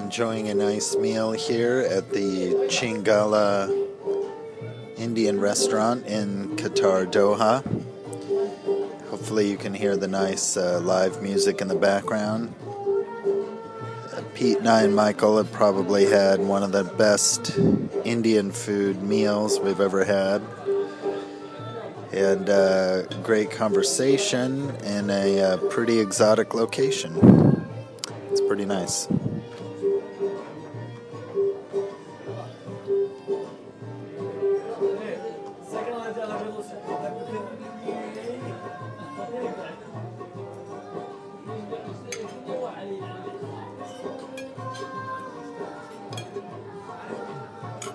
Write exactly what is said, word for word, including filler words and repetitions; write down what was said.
enjoying a nice meal here at the Chingala Indian restaurant in Qatar, Doha. Hopefully you can hear the nice uh, live music in the background. Uh, Pete and I and Michael have probably had one of the best Indian food meals we've ever had. And uh, great conversation in a uh, pretty exotic location. It's pretty nice.